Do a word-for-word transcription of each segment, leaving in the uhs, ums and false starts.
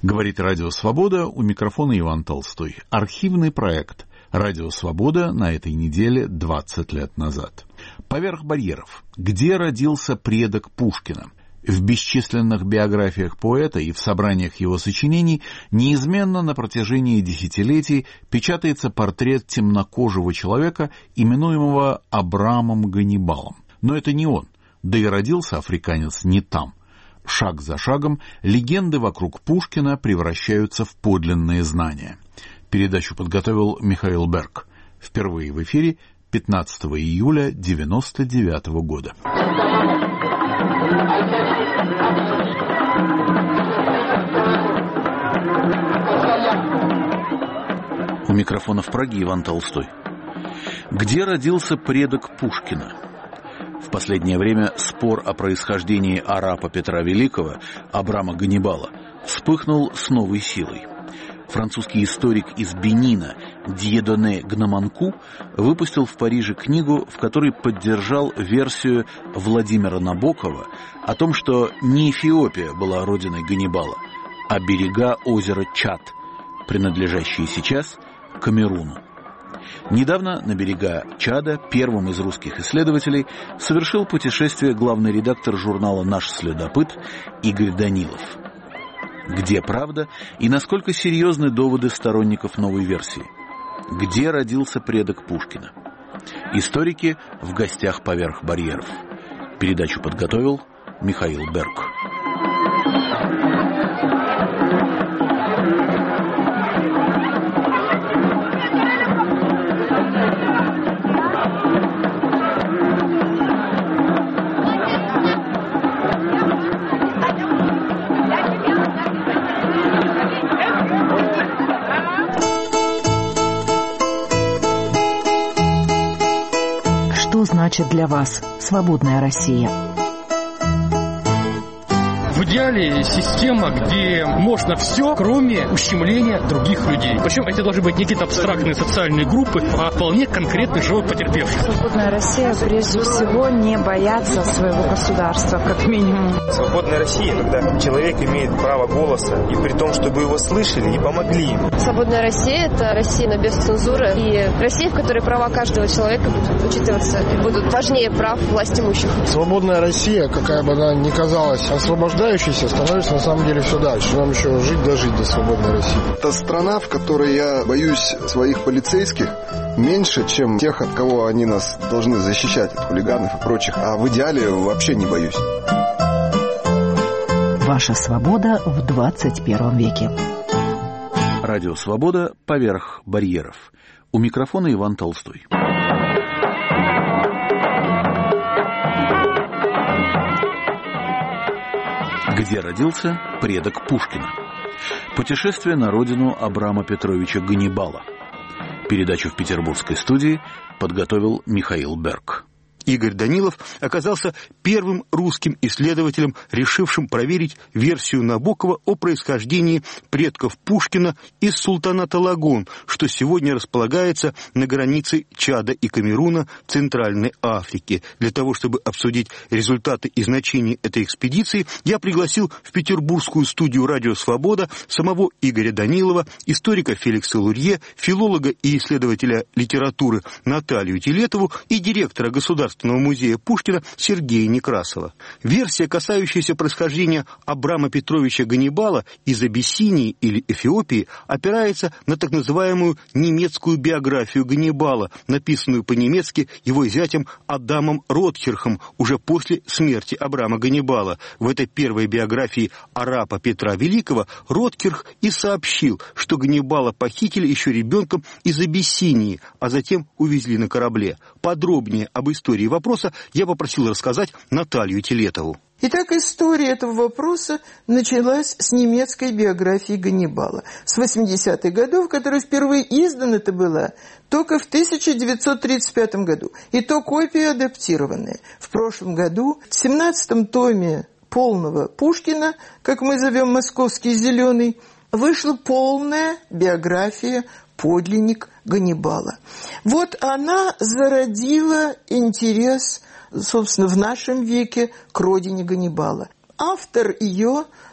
Говорит Радио Свобода, у микрофона Иван Толстой. Архивный проект Радио Свобода на этой неделе двадцать лет назад. Поверх барьеров. Где родился предок Пушкина? В бесчисленных биографиях поэта и в собраниях его сочинений неизменно на протяжении десятилетий печатается портрет темнокожего человека, именуемого Абрамом Ганнибалом. Но это не он, да и родился африканец не там. Шаг за шагом легенды вокруг Пушкина превращаются в подлинные знания. Передачу подготовил Михаил Берг. Впервые в эфире пятнадцатого июля девяносто девятого года. У микрофона в Праге Иван Толстой. Где родился предок Пушкина? В последнее время спор о происхождении арапа Петра Великого, Абрама Ганнибала, вспыхнул с новой силой. Французский историк из Бенина Дьедоне Гнаманку выпустил в Париже книгу, в которой поддержал версию Владимира Набокова о том, что не Эфиопия была родиной Ганнибала, а берега озера Чад, принадлежащие сейчас Камеруну. Недавно на берега Чада первым из русских исследователей совершил путешествие главный редактор журнала «Наш следопыт» Игорь Данилов. Где правда и насколько серьезны доводы сторонников новой версии? Где родился предок Пушкина? Историки в гостях поверх барьеров. Передачу подготовил Михаил Берг. Что значит для вас свободная Россия? В идеале система, где можно все, кроме ущемления других людей. Причем это должны быть не какие-то абстрактные социальные группы, а вполне конкретный живой потерпевший. Свободная Россия, прежде всего, не бояться своего государства, как минимум. Свободная Россия, когда человек имеет право голоса, и при том, чтобы его слышали и помогли ему. Свободная Россия – это Россия без цензуры, и Россия, в которой права каждого человека будут учитываться и будут важнее прав властимущих. Свободная Россия, какая бы она ни казалась освобождающей, становится на самом деле все дальше. Нам еще жить дожить до свободной России. Это страна, в которой я боюсь своих полицейских меньше, чем тех, от кого они нас должны защищать, от хулиганов и прочих. А в идеале вообще не боюсь. Ваша свобода в двадцать первом веке. Радио Свобода поверх барьеров. У микрофона Иван Толстой. Где родился предок Пушкина? Путешествие на родину Абрама Петровича Ганнибала. Передачу в петербургской студии подготовил Михаил Берг. Игорь Данилов оказался первым русским исследователем, решившим проверить версию Набокова о происхождении предков Пушкина из султаната Лагун, что сегодня располагается на границе Чада и Камеруна Центральной Африки. Для того, чтобы обсудить результаты и значения этой экспедиции, я пригласил в петербургскую студию «Радио Свобода» самого Игоря Данилова, историка Феликса Лурье, филолога и исследователя литературы Наталью Телетову и директора государственного музея Пушкина Сергея Некрасова. Версия, касающаяся происхождения Абрама Петровича Ганнибала из Абиссинии или Эфиопии, опирается на так называемую немецкую биографию Ганнибала, написанную по-немецки его зятем Адамом Ротхерхом уже после смерти Абрама Ганнибала. В этой первой биографии арапа Петра Великого Ротхерх и сообщил, что Ганнибала похитили еще ребенком из Абиссинии, а затем увезли на корабле. Подробнее об истории вопроса я попросил рассказать Наталью Телетову. Итак, история этого вопроса началась с немецкой биографии Ганнибала. С восьмидесятых годов, которая впервые издана это была только в тысяча девятьсот тридцать пятом году. И то копия адаптированная. В прошлом году, в семнадцатом томе полного Пушкина, как мы зовем «Московский зеленый», вышла полная биография подлинник Ганнибала. Вот она зародила интерес, собственно, в нашем веке к родине Ганнибала. Автор ее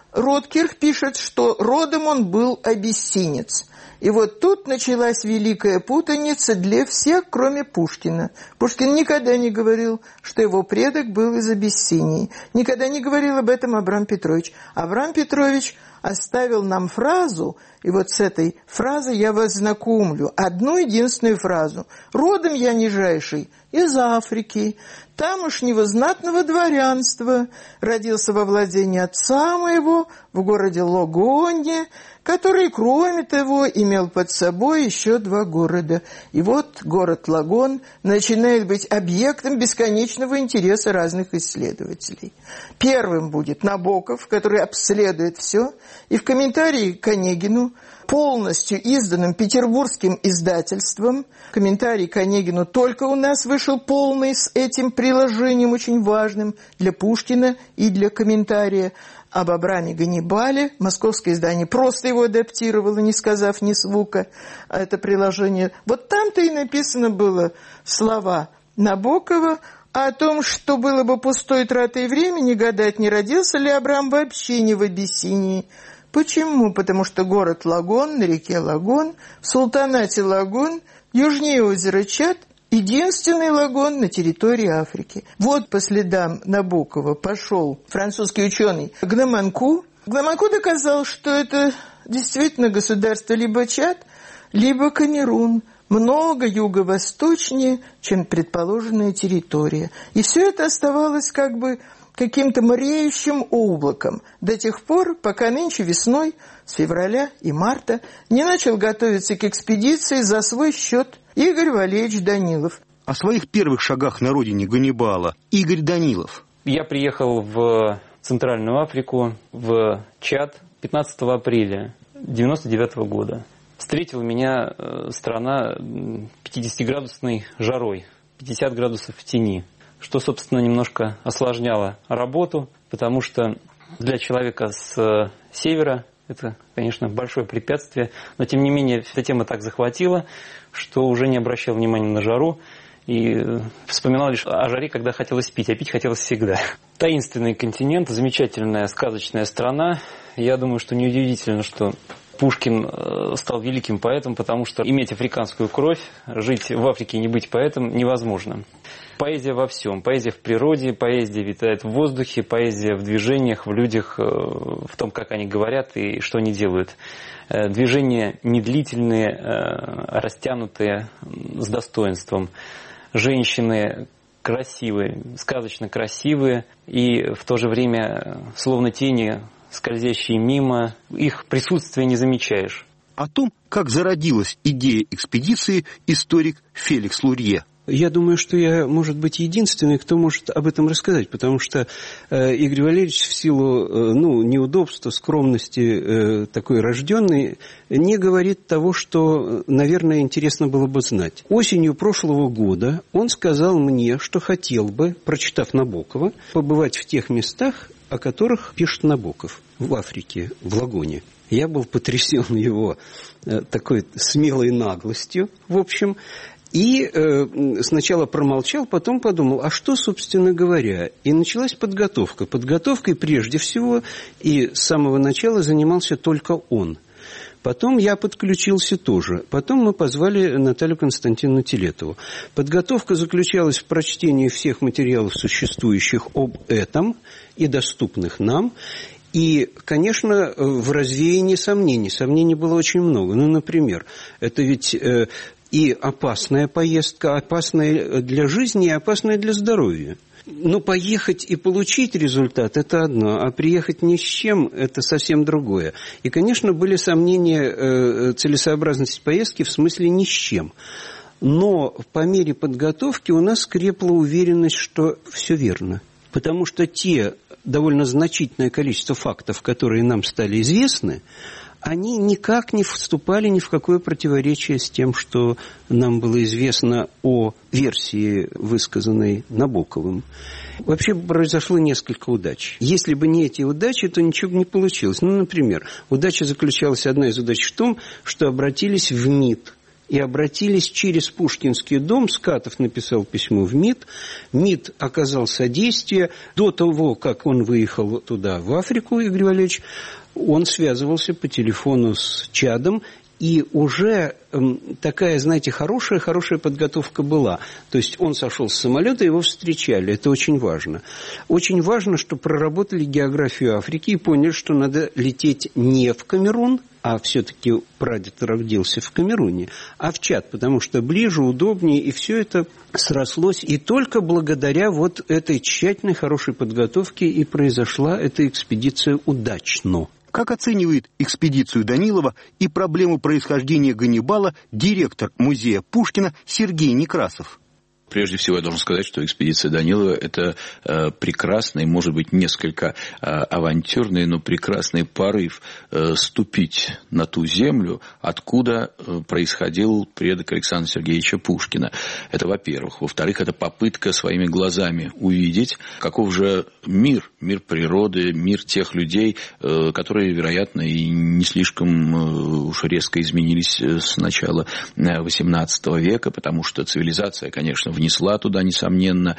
Роткирх пишет, что родом он был абиссинец. И вот тут началась великая путаница для всех, кроме Пушкина. Пушкин никогда не говорил, что его предок был из Абиссинии. Никогда не говорил об этом Абрам Петрович. Абрам Петрович оставил нам фразу, и вот с этой фразой я вас знакомлю. Одну единственную фразу. «Родом я нижайший из Африки, тамошнего знатного дворянства, родился во владении отца моего в городе Логоне, который, кроме того, имел под собой еще два города». И вот город Лагон начинает быть объектом бесконечного интереса разных исследователей. Первым будет Набоков, который обследует все, и в комментарии к Онегину, полностью изданным петербургским издательством, комментарий к Онегину только у нас вышел полный с этим приложением, очень важным для Пушкина и для комментария, об Абраме Ганнибале. Московское издание просто его адаптировало, не сказав ни звука, а это приложение. Вот там-то и написано было слова Набокова о том, что было бы пустой тратой времени гадать, не родился ли Абрам вообще не в Абиссинии. Почему? Потому что город Лагон, на реке Лагон, в султанате Лагон, южнее озера Чад, единственный лагон на территории Африки. Вот по следам Набокова пошел французский ученый Гнаманку. Гнаманку доказал, что это действительно государство либо Чад, либо Камерун, много юго-восточнее, чем предположенная территория. И все это оставалось как бы каким-то мореющим облаком до тех пор, пока нынче весной, с февраля и марта, не начал готовиться к экспедиции за свой счет Игорь Валерьевич Данилов. О своих первых шагах на родине Ганнибала Игорь Данилов. Я приехал в Центральную Африку, в Чад, пятнадцатого апреля девяносто девятого года. Встретила меня страна пятидесятиградусной жарой, пятьдесят градусов в тени, что, собственно, немножко осложняло работу, потому что для человека с севера это, конечно, большое препятствие, но, тем не менее, эта тема так захватила, что уже не обращал внимания на жару и вспоминал лишь о жаре, когда хотелось пить, а пить хотелось всегда. Таинственный континент, замечательная сказочная страна. Я думаю, что неудивительно, что Пушкин стал великим поэтом, потому что иметь африканскую кровь, жить в Африке и не быть поэтом невозможно. Поэзия во всем. Поэзия в природе, поэзия витает в воздухе, поэзия в движениях, в людях, в том, как они говорят и что они делают. Движения медлительные, растянутые, с достоинством. Женщины красивые, сказочно красивые и в то же время словно тени, скользящие мимо, их присутствия не замечаешь. О том, как зародилась идея экспедиции, историк Феликс Лурье. Я думаю, что я, может быть, единственный, кто может об этом рассказать, потому что э, Игорь Валерьевич в силу э, ну, неудобства, скромности э, такой рожденной, не говорит того, что, наверное, интересно было бы знать. Осенью прошлого года он сказал мне, что хотел бы, прочитав Набокова, побывать в тех местах, о которых пишет Набоков, в Африке, в Лагоне. Я был потрясен его э, такой смелой наглостью, в общем. И э, сначала промолчал, потом подумал, а что, собственно говоря? И началась подготовка. Подготовкой прежде всего, и с самого начала занимался только он. Потом я подключился тоже. Потом мы позвали Наталью Константиновну Телетову. Подготовка заключалась в прочтении всех материалов, существующих об этом и доступных нам. И, конечно, в развеянии сомнений. Сомнений было очень много. Ну, например, это ведь... Э, И опасная поездка, опасная для жизни и опасная для здоровья. Но поехать и получить результат – это одно, а приехать ни с чем – это совсем другое. И, конечно, были сомнения э, целесообразности поездки в смысле ни с чем. Но по мере подготовки у нас крепла уверенность, что все верно. Потому что те довольно значительное количество фактов, которые нам стали известны, они никак не вступали ни в какое противоречие с тем, что нам было известно о версии, высказанной Набоковым. Вообще произошло несколько удач. Если бы не эти удачи, то ничего бы не получилось. Ну, например, удача заключалась, одна из удач в том, что обратились в МИД и обратились через Пушкинский дом. Скатов написал письмо в МИД. МИД оказал содействие. До того, как он выехал туда, в Африку, Игорь Валерьевич, он связывался по телефону с Чадом. И уже такая, знаете, хорошая-хорошая подготовка была. То есть он сошел с самолета, его встречали. Это очень важно. Очень важно, что проработали географию Африки и поняли, что надо лететь не в Камерун, а все-таки прадед родился в Камеруне, а в Чад, потому что ближе, удобнее, и все это срослось. И только благодаря вот этой тщательной, хорошей подготовке и произошла эта экспедиция удачно. Как оценивает экспедицию Данилова и проблему происхождения Ганнибала директор музея Пушкина Сергей Некрасов? Прежде всего, я должен сказать, что экспедиция Данилова – это э, прекрасный, может быть, несколько э, авантюрный, но прекрасный порыв э, ступить на ту землю, откуда э, происходил предок Александра Сергеевича Пушкина. Это, во-первых. Во-вторых, это попытка своими глазами увидеть, каков же мир, мир природы, мир тех людей, э, которые, вероятно, и не слишком э, уж резко изменились с начала восемнадцатого века, потому что цивилизация, конечно, внесла туда, несомненно,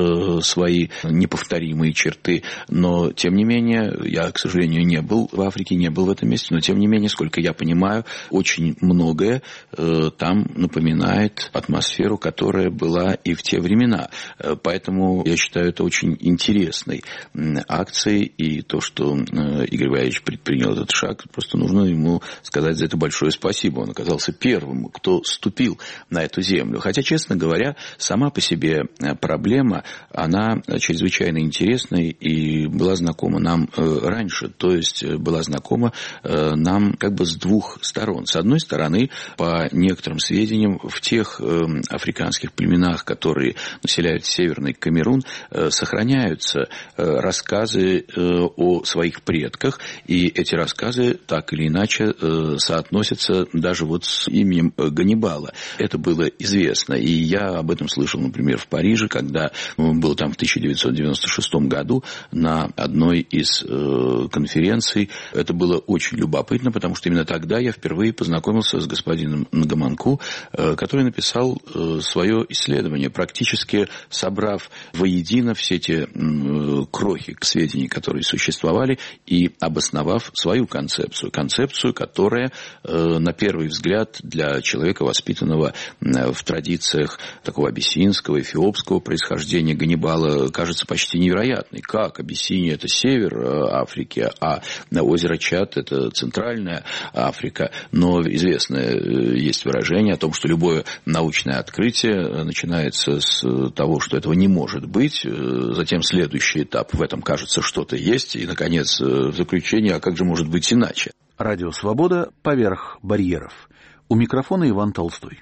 свои неповторимые черты. Но, тем не менее, я, к сожалению, не был в Африке, не был в этом месте, но, тем не менее, сколько я понимаю, очень многое там напоминает атмосферу, которая была и в те времена. Поэтому я считаю это очень интересной акцией, и то, что Игорь Валерьевич предпринял этот шаг, просто нужно ему сказать за это большое спасибо. Он оказался первым, кто ступил на эту землю. Хотя, честно говоря, сама по себе проблема, она чрезвычайно интересная и была знакома нам раньше, то есть была знакома нам как бы с двух сторон. С одной стороны, по некоторым сведениям, в тех африканских племенах, которые населяют Северный Камерун, сохраняются рассказы о своих предках, и эти рассказы так или иначе соотносятся даже вот с именем Ганнибала. Это было известно, и я об этом слышал, например, в Париже, когда был там в тысяча девятьсот девяносто шестом году на одной из э, конференций. Это было очень любопытно, потому что именно тогда я впервые познакомился с господином Нгаманку, э, который написал э, свое исследование, практически собрав воедино все те э, крохи сведений, которые существовали, и обосновав свою концепцию. Концепцию, которая, э, на первый взгляд, для человека, воспитанного э, в традициях такого абиссинского, эфиопского происхождения Ганнибала, кажется почти невероятной. Как Абиссиния – это север Африки, а озеро Чад – это центральная Африка. Но известное есть выражение о том, что любое научное открытие начинается с того, что этого не может быть. Затем следующий этап – в этом, кажется, что-то есть. И, наконец, в заключение – а как же может быть иначе? Радио «Свобода» поверх барьеров. У микрофона Иван Толстой.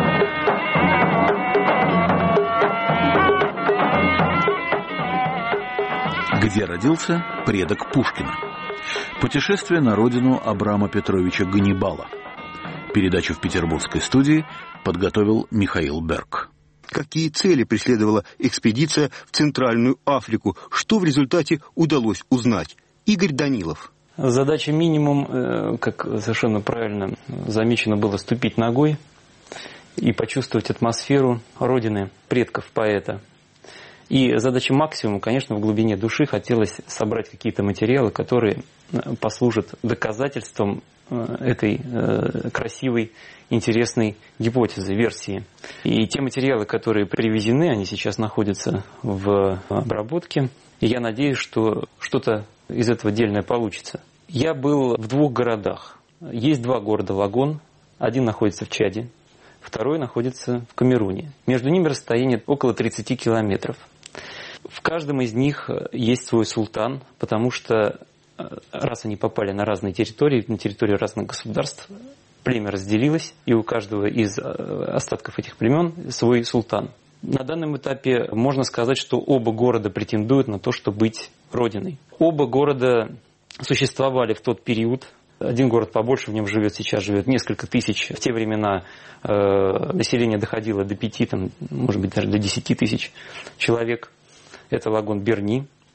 Где родился предок Пушкина? Путешествие на родину Абрама Петровича Ганнибала. Передачу в петербургской студии подготовил Михаил Берг. Какие цели преследовала экспедиция в Центральную Африку? Что в результате удалось узнать? Игорь Данилов. Задача минимум, как совершенно правильно замечено было, ступить ногой и почувствовать атмосферу родины предков поэта. И задача максимум, конечно, в глубине души хотелось собрать какие-то материалы, которые послужат доказательством этой красивой, интересной гипотезы, версии. И те материалы, которые привезены, они сейчас находятся в обработке. И я надеюсь, что что-то из этого дельное получится. Я был в двух городах. Есть два города Лагон. Один находится в Чаде, второй находится в Камеруне. Между ними расстояние около тридцати километров. В каждом из них есть свой султан, потому что раз они попали на разные территории, на территории разных государств, племя разделилось, и у каждого из остатков этих племен свой султан. На данном этапе можно сказать, что оба города претендуют на то, чтобы быть родиной. Оба города существовали в тот период. Один город побольше, в нем живет, сейчас живет несколько тысяч. В те времена э, население доходило до пяти, там, может быть, даже до десяти тысяч человек. Это Лагон Берни.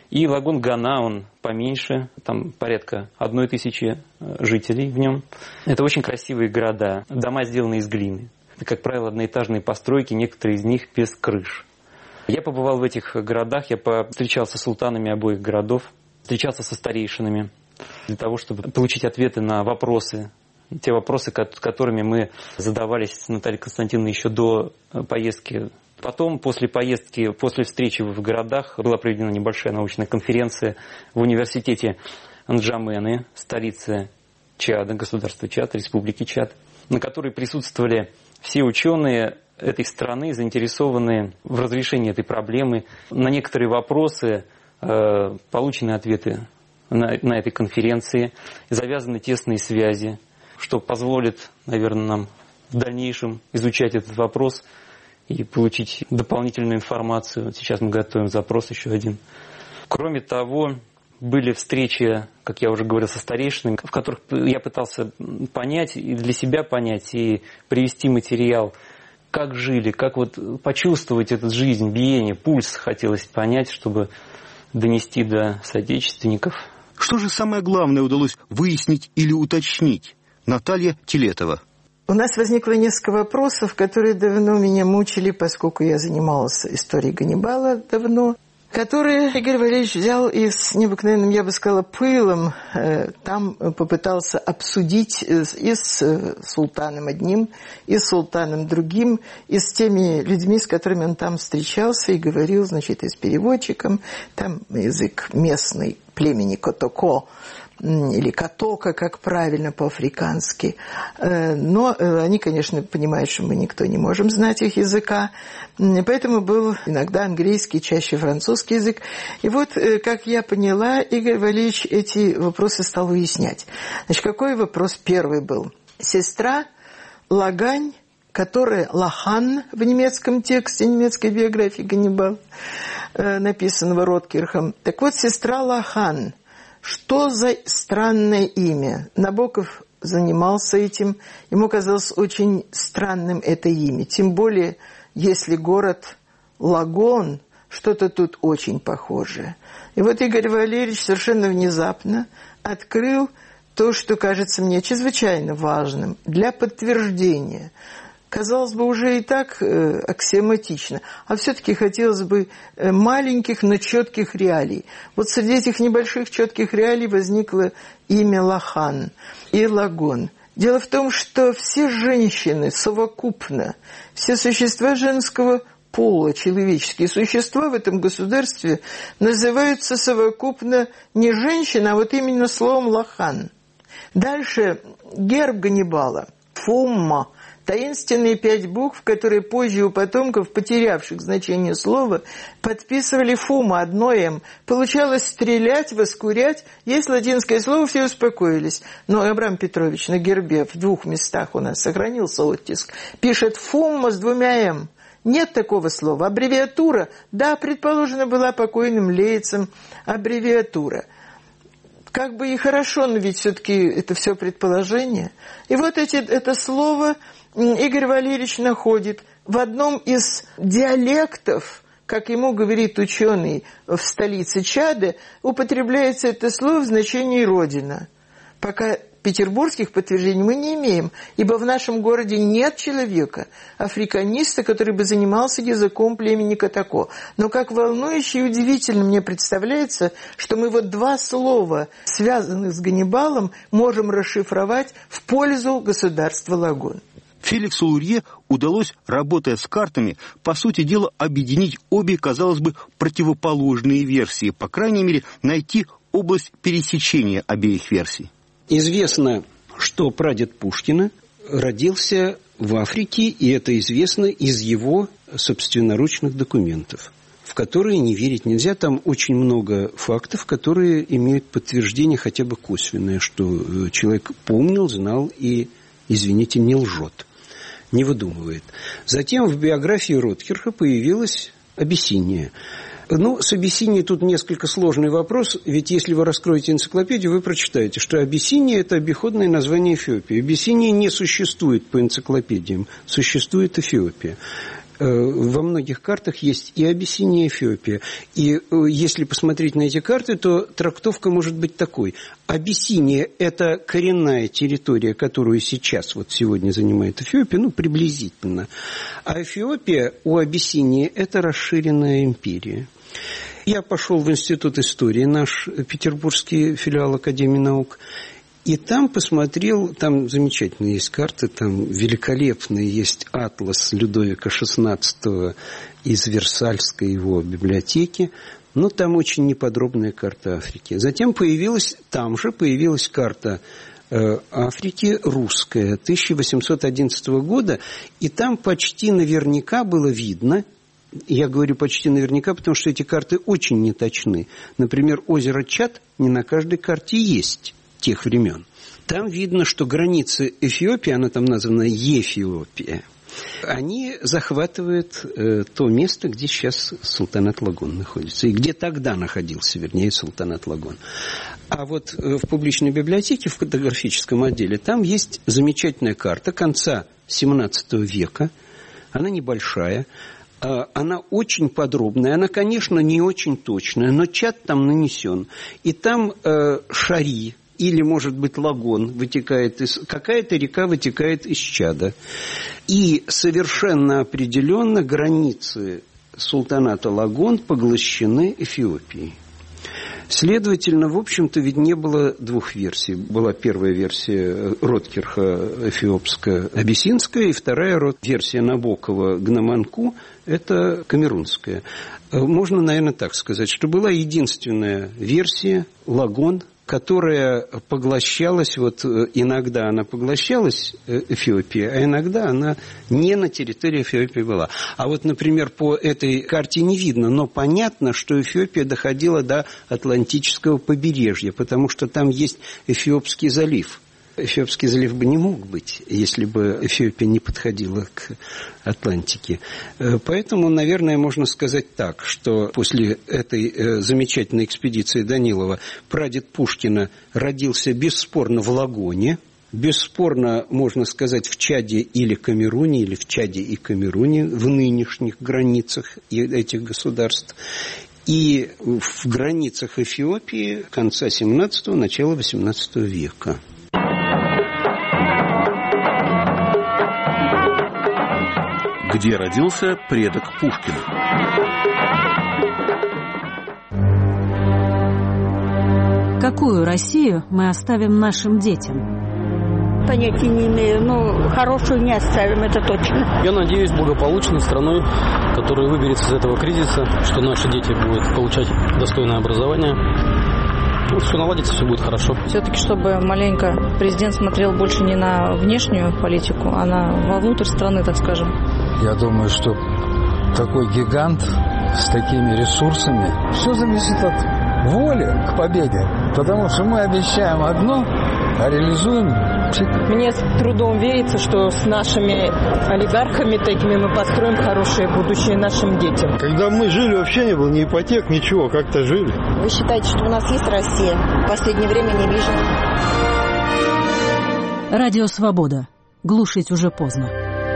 И Лагун Гана, он поменьше, там порядка одной тысячи жителей в нем. Это очень красивые города, дома сделаны из глины. Это, как правило, одноэтажные постройки, некоторые из них без крыш. Я побывал в этих городах, я встречался с султанами обоих городов, встречался со старейшинами для того, чтобы получить ответы на вопросы, те вопросы, которыми мы задавались с Натальей Константиновной еще до поездки. Потом, после поездки, после встречи в городах, была проведена небольшая научная конференция в университете Нджамены, столице Чада, государства Чад, республики Чад, на которой присутствовали все ученые этой страны, заинтересованные в разрешении этой проблемы. На некоторые вопросы э, получены ответы на, на этой конференции, завязаны тесные связи, что позволит, наверное, нам в дальнейшем изучать этот вопрос и получить дополнительную информацию. Вот сейчас мы готовим запрос еще один. Кроме того, были встречи, как я уже говорил, со старейшинами, в которых я пытался понять, и для себя понять, и привести материал, как жили, как вот почувствовать эту жизнь, биение, пульс хотелось понять, чтобы донести до соотечественников. Что же самое главное удалось выяснить или уточнить? Наталья Телетова. У нас возникло несколько вопросов, которые давно меня мучили, поскольку я занималась историей Ганнибала давно, которые Игорь Валерьевич взял и с необыкновенным, я бы сказала, пылом там попытался обсудить и с султаном одним, и с султаном другим, и с теми людьми, с которыми он там встречался и говорил, значит, и с переводчиком, там язык местный племени Котоко, или Катока, как правильно по-африкански. Но они, конечно, понимают, что мы никто не можем знать их языка. Поэтому был иногда английский, чаще французский язык. И вот, как я поняла, Игорь Валерьевич эти вопросы стал выяснять. Значит, какой вопрос первый был? Сестра Лагань, которая Лахан в немецком тексте, немецкой биографии Ганнибала, написанного Роткирхом. Так вот, сестра Лахан. Что за странное имя? Набоков занимался этим. Ему казалось очень странным это имя. Тем более, если город Лагон, что-то тут очень похожее. И вот Игорь Валерьевич совершенно внезапно открыл то, что кажется мне чрезвычайно важным для подтверждения. Казалось бы, уже и так э, аксиоматично, а все-таки хотелось бы э, маленьких, но четких реалий. Вот среди этих небольших четких реалий возникло имя Лахан и Лагон. Дело в том, что все женщины совокупно, все существа женского пола, человеческие существа в этом государстве называются совокупно не женщина, а вот именно словом Лахан. Дальше герб Ганнибала, Фумма, таинственные пять букв, которые позже у потомков, потерявших значение слова, подписывали Фума, одно «М». Получалось стрелять, воскурять. Есть латинское слово, все успокоились. Но Абрам Петрович на гербе в двух местах у нас сохранился оттиск. Пишет Фума с двумя «М». Нет такого слова. Аббревиатура, да, предположена была покойным Лейцем, аббревиатура. Как бы и хорошо, но ведь все-таки это все предположение. И вот эти, это слово Игорь Валерьевич находит в одном из диалектов, как ему говорит ученый в столице Чада, употребляется это слово в значении «родина». Пока петербургских подтверждений мы не имеем, ибо в нашем городе нет человека, африканиста, который бы занимался языком племени Катако. Но как волнующе и удивительно мне представляется, что мы вот два слова, связанных с Ганнибалом, можем расшифровать в пользу государства Лагун. Феликсу Лурье удалось, работая с картами, по сути дела объединить обе, казалось бы, противоположные версии, по крайней мере, найти область пересечения обеих версий. Известно, что прадед Пушкина родился в Африке, и это известно из его собственноручных документов, в которые не верить нельзя. Там очень много фактов, которые имеют подтверждение хотя бы косвенное, что человек помнил, знал и, извините, не лжет, не выдумывает. Затем в биографии Роткирха появилась Абиссиния. Ну, с Абиссинией тут несколько сложный вопрос, ведь если вы раскроете энциклопедию, вы прочитаете, что Абиссиния – это обиходное название Эфиопии. Абиссиния не существует по энциклопедиям, существует Эфиопия. Во многих картах есть и Абиссиния, и Эфиопия. И если посмотреть на эти карты, то трактовка может быть такой. Абиссиния – это коренная территория, которую сейчас, вот сегодня занимает Эфиопия, ну, приблизительно. А Эфиопия у Абиссинии – это расширенная империя. Я пошел в Институт истории, наш петербургский филиал Академии наук, и там посмотрел, там замечательные есть карты, там великолепный есть атлас Людовика шестнадцатого из Версальской его библиотеки, но там очень неподробная карта Африки. Затем появилась, там же появилась карта э, Африки русская тысяча восемьсот одиннадцатого года, и там почти наверняка было видно, я говорю почти наверняка, потому что эти карты очень неточны. Например, озеро Чад не на каждой карте есть тех времен. Там видно, что границы Эфиопии, она там названа Ефиопия, они захватывают э, то место, где сейчас султанат Лагон находится, и где тогда находился, вернее, султанат Лагон. А вот э, в публичной библиотеке, в картографическом отделе, там есть замечательная карта конца семнадцатого века, она небольшая, э, она очень подробная, она, конечно, не очень точная, но Чад там нанесен, и там э, Шари, или, может быть, Лагон вытекает из... Какая-то река вытекает из Чада. И совершенно определенно границы султаната Лагон поглощены Эфиопией. Следовательно, в общем-то, ведь не было двух версий. Была первая версия Роткирха эфиопско-абиссинская, и вторая версия Набокова Гнаманку – это камерунская. Можно, наверное, так сказать, что была единственная версия Лагон, которая поглощалась, вот иногда она поглощалась Эфиопией, а иногда она не на территории Эфиопии была. А вот, например, по этой карте не видно, но понятно, что Эфиопия доходила до Атлантического побережья, потому что там есть Эфиопский залив. Эфиопский залив бы не мог быть, если бы Эфиопия не подходила к Атлантике. Поэтому, наверное, можно сказать так, что после этой замечательной экспедиции Данилова прадед Пушкина родился бесспорно в Лагоне, бесспорно, можно сказать, в Чаде или Камеруне, или в Чаде и Камеруне, в нынешних границах этих государств, и в границах Эфиопии конца семнадцатого, начала восемнадцатого века. Где родился предок Пушкина? Какую Россию мы оставим нашим детям? Понятия не имею, но хорошую не оставим, это точно. Я надеюсь, благополучной страной, которая выберется из этого кризиса, что наши дети будут получать достойное образование. Ну, все наладится, все будет хорошо. Все-таки, чтобы маленько президент смотрел больше не на внешнюю политику, а на вовнутрь страны, так скажем. Я думаю, что такой гигант с такими ресурсами, все зависит от воли к победе. Потому что мы обещаем одно, а реализуем. Мне с трудом верится, что с нашими олигархами такими мы построим хорошее будущее нашим детям. Когда мы жили, вообще не было ни ипотек, ничего, как-то жили. Вы считаете, что у нас есть Россия? В последнее время не вижу. Радио «Свобода». Глушить уже поздно.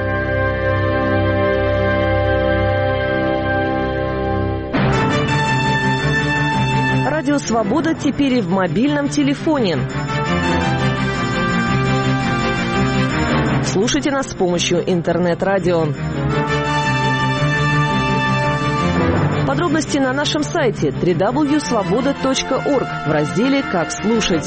Радио «Свобода» теперь и в мобильном телефоне. Слушайте нас с помощью интернет-радио. Подробности на нашем сайте дабл-ю дабл-ю дабл-ю точка свобода точка орг в разделе «Как слушать».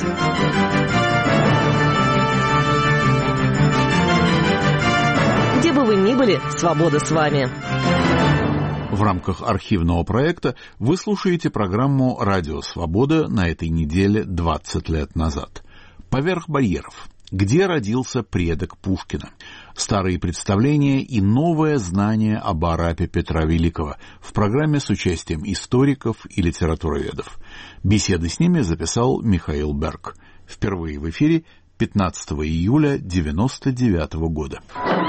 Где бы вы ни были, свобода с вами. В рамках архивного проекта вы слушаете программу «Радио Свобода» на этой неделе двадцать лет назад. «Поверх барьеров. Где родился предок Пушкина?» Старые представления и новое знание об Арапе Петра Великого в программе с участием историков и литературоведов. Беседы с ними записал Михаил Берг. Впервые в эфире пятнадцатого июля девяносто девятого года.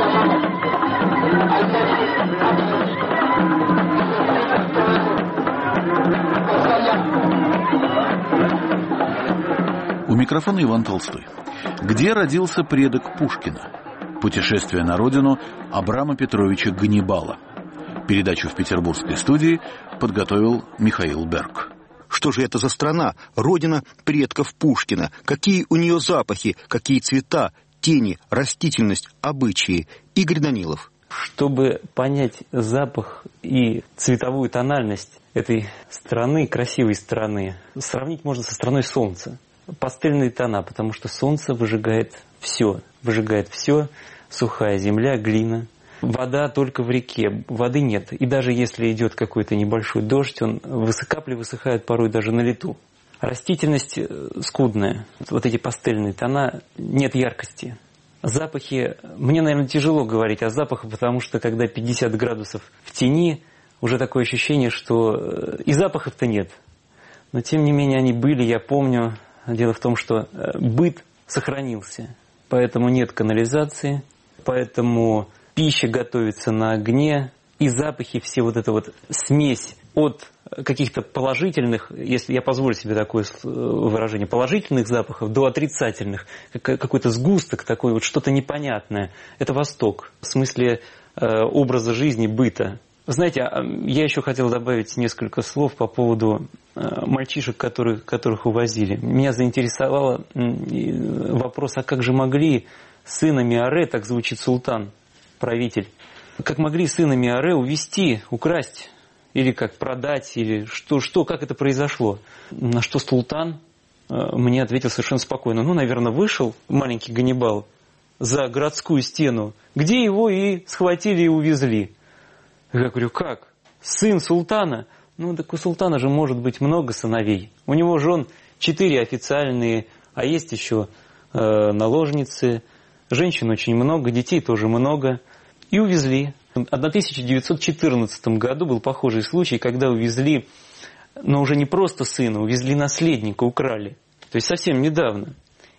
У микрофона Иван Толстой. Где родился предок Пушкина? Путешествие на родину Абрама Петровича Ганнибала. Передачу в петербургской студии подготовил Михаил Берг. Что же это за страна, родина предков Пушкина? Какие у нее запахи, какие цвета, тени, растительность, обычаи? Игорь Данилов. Чтобы понять запах и цветовую тональность этой страны, красивой страны, сравнить можно со страной солнца. Пастельные тона, потому что солнце выжигает все. Выжигает все. Сухая земля, глина. Вода только в реке, воды нет. И даже если идет какой-то небольшой дождь, он капли высыхают порой даже на лету. Растительность скудная. Вот эти пастельные тона, нет яркости. Запахи, мне, наверное, тяжело говорить о запахах, потому что когда пятьдесят градусов в тени, уже такое ощущение, что и запахов-то нет. Но тем не менее они были, я помню. Дело в том, что быт сохранился, поэтому нет канализации, поэтому пища готовится на огне, и запахи, все вот эта вот смесь от каких-то положительных, если я позволю себе такое выражение, положительных запахов до отрицательных, какой-то сгусток такой, вот что-то непонятное. Это Восток, в смысле э, образа жизни, быта. Знаете, я еще хотел добавить несколько слов по поводу э, мальчишек, которых, которых увозили. Меня заинтересовал э, вопрос, а как же могли сына Миаре, так звучит султан, правитель, как могли сына Миаре увезти, украсть, или как продать, или что, что, как это произошло. На что султан э, мне ответил совершенно спокойно. Ну, наверное, вышел маленький Ганнибал за городскую стену, где его и схватили и увезли. Я говорю, как? Сын султана? Ну, так у султана же может быть много сыновей. У него жен четыре официальные, а есть еще э, наложницы. Женщин очень много, детей тоже много. И увезли. В тысяча девятьсот четырнадцатом году был похожий случай, когда увезли, но уже не просто сына, увезли наследника, украли. То есть совсем недавно.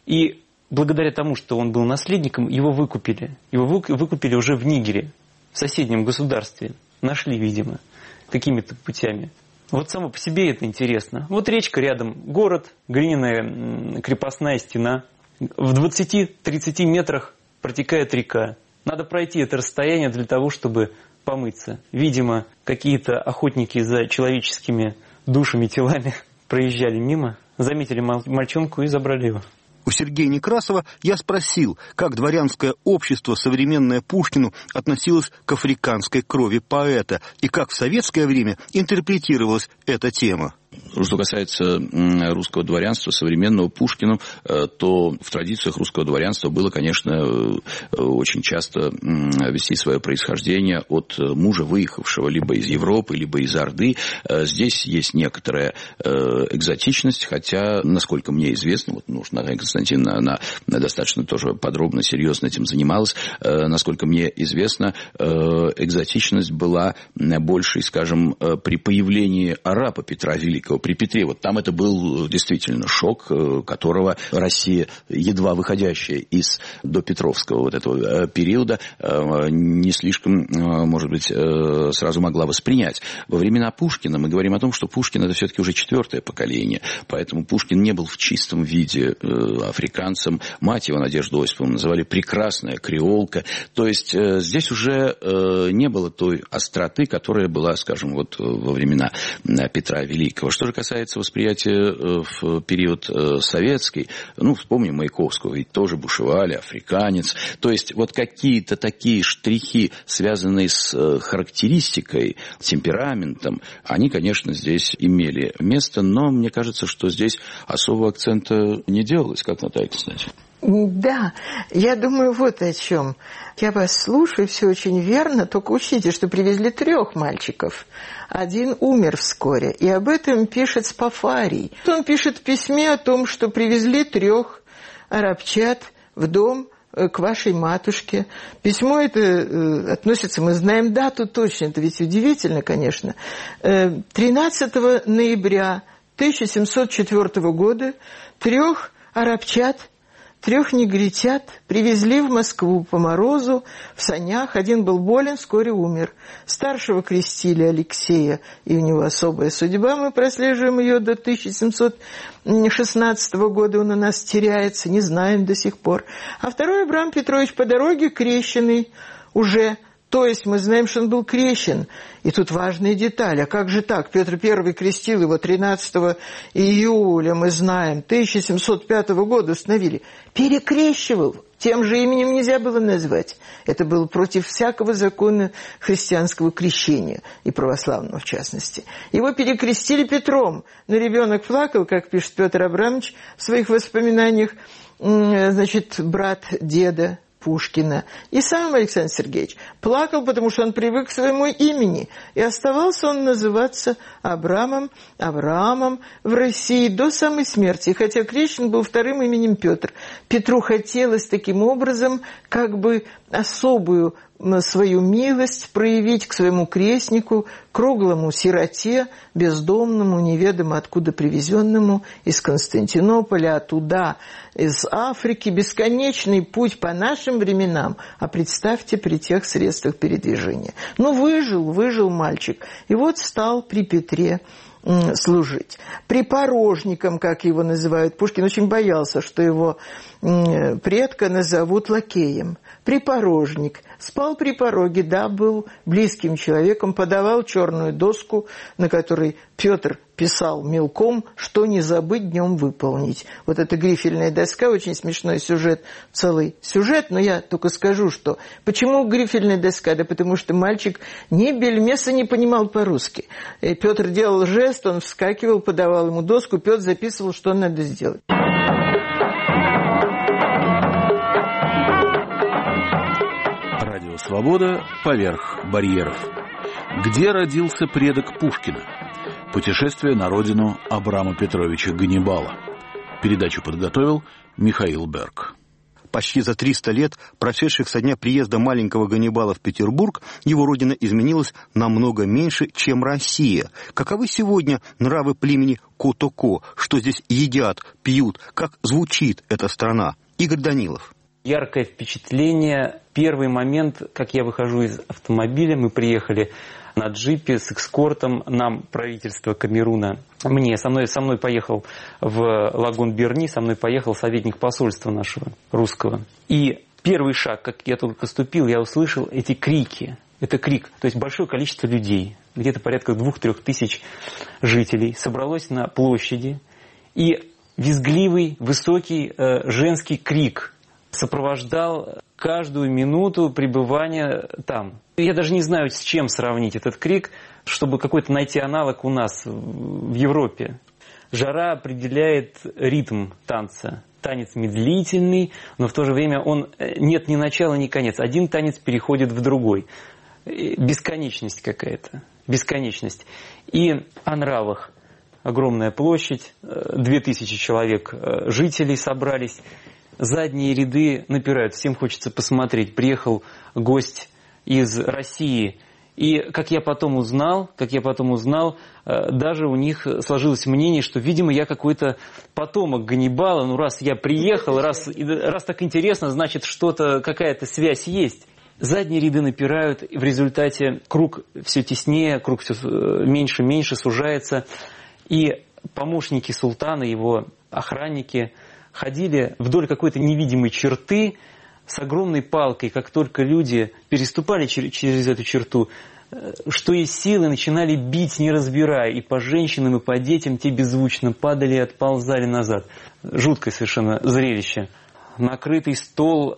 И благодаря тому, что он был наследником, его выкупили. Его выкупили уже в Нигере, в соседнем государстве. Нашли, видимо, какими-то путями. Вот само по себе это интересно. Вот речка рядом, город, глиняная крепостная стена. В двадцати-тридцати метрах протекает река. Надо пройти это расстояние для того, чтобы помыться. Видимо, какие-то охотники за человеческими душами, телами проезжали мимо, заметили мальчонку и забрали его. У Сергея Некрасова я спросил, как дворянское общество, современное Пушкину, относилось к африканской крови поэта и как в советское время интерпретировалась эта тема. Что касается русского дворянства, современного Пушкину, то в традициях русского дворянства было, конечно, очень часто вести свое происхождение от мужа, выехавшего либо из Европы, либо из Орды. Здесь есть некоторая экзотичность, хотя, насколько мне известно, вот, ну, Наталья Константиновна, она достаточно тоже подробно, серьезно этим занималась, насколько мне известно, экзотичность была больше, скажем, при появлении арапа Петра Великого, при Петре. Вот там это был действительно шок, которого Россия, едва выходящая из допетровского вот этого периода, не слишком, может быть, сразу могла воспринять. Во времена Пушкина мы говорим о том, что Пушкин это все-таки уже четвертое поколение, поэтому Пушкин не был в чистом виде африканцем. Мать его, Надежду Осиповну, называли прекрасная креолка. То есть здесь уже не было той остроты, которая была, скажем, вот во времена Петра Великого. Что же касается восприятия в период советский, ну, вспомним Маяковского, ведь тоже бушевали, африканец. То есть вот какие-то такие штрихи, связанные с характеристикой, темпераментом, они, конечно, здесь имели место, но мне кажется, что здесь особого акцента не делалось, как Наталья Константиновна. Да, я думаю вот о чем. Я вас слушаю, все очень верно, только учтите, что привезли трех мальчиков. Один умер вскоре, и об этом пишет Спафарий. Он пишет в письме о том, что привезли трех арабчат в дом к вашей матушке. Письмо это э, относится, мы знаем дату точно, это ведь удивительно, конечно. Э, тринадцатого ноября тысяча семьсот четвёртого года трех арабчат, трех негритят привезли в Москву по морозу, в санях. Один был болен, вскоре умер. Старшего крестили Алексея, и у него особая судьба. Мы прослеживаем ее до тысяча семьсот шестнадцатого года. Он у нас теряется, не знаем до сих пор. А второй Абрам Петрович по дороге крещенный уже То есть мы знаем, что он был крещен. И тут важная деталь. А как же так? Петр Первый крестил его тринадцатого июля, мы знаем, тысяча семьсот пятого года установили. Перекрещивал. Тем же именем нельзя было назвать. Это было против всякого закона христианского крещения, и православного в частности. Его перекрестили Петром, но ребенок плакал, как пишет Петр Абрамович в своих воспоминаниях, значит, брат деда Пушкина. И сам Александр Сергеевич плакал, потому что он привык к своему имени. И оставался он называться Абрамом, Авраамом в России до самой смерти. Хотя крещен был вторым именем Петр. Петру хотелось таким образом как бы особую свою милость проявить к своему крестнику, круглому сироте, бездомному, неведомо откуда привезенному из Константинополя, а туда, из Африки, бесконечный путь по нашим временам, а представьте при тех средствах передвижения. Ну, выжил, выжил мальчик, и вот стал при Петре служить. Припорожником, как его называют, Пушкин очень боялся, что его предка назовут лакеем. Припорожник. Спал при пороге, да, был близким человеком, подавал черную доску, на которой Петр писал мелком, что не забыть днем выполнить. Вот эта грифельная доска, очень смешной сюжет, целый сюжет, но я только скажу, что... Почему грифельная доска? Да потому что мальчик ни бельмеса не понимал по-русски. И Петр делал жест, он вскакивал, подавал ему доску, Петр записывал, что надо сделать. Радио «Свобода» поверх барьеров. Где родился предок Пушкина? Путешествие на родину Абрама Петровича Ганнибала. Передачу подготовил Михаил Берг. Почти за триста лет, прошедших со дня приезда маленького Ганнибала в Петербург, его родина изменилась намного меньше, чем Россия. Каковы сегодня нравы племени Котоко? Что здесь едят, пьют? Как звучит эта страна? Игорь Данилов. Яркое впечатление. Первый момент, как я выхожу из автомобиля, мы приехали на джипе с эскортом, нам правительство Камеруна, мне, со мной, со мной поехал в Лагун-Берни, со мной поехал советник посольства нашего русского. И первый шаг, как я только ступил, я услышал эти крики. Это крик, то есть большое количество людей, где-то порядка двух-трех тысяч жителей собралось на площади, и визгливый, высокий э, женский крик сопровождал каждую минуту пребывания там. Я даже не знаю, с чем сравнить этот крик, чтобы какой-то найти аналог у нас в Европе. Жара определяет ритм танца. Танец медлительный, но в то же время он нет ни начала, ни конец. Один танец переходит в другой. Бесконечность какая-то. Бесконечность. И о нравах. Огромная площадь, две тысячи человек жителей собрались. Задние ряды напирают, всем хочется посмотреть. Приехал гость из России. И, как я потом узнал, как я потом узнал, даже у них сложилось мнение, что, видимо, я какой-то потомок Ганнибала. Ну, раз я приехал, раз, раз так интересно, значит, что-то, какая-то связь есть. Задние ряды напирают, и в результате круг все теснее, круг все меньше и меньше сужается. И помощники султана, его охранники, ходили вдоль какой-то невидимой черты с огромной палкой. Как только люди переступали через, через эту черту, что из силы начинали бить, не разбирая. И по женщинам, и по детям те беззвучно падали и отползали назад. Жуткое совершенно зрелище. Накрытый стол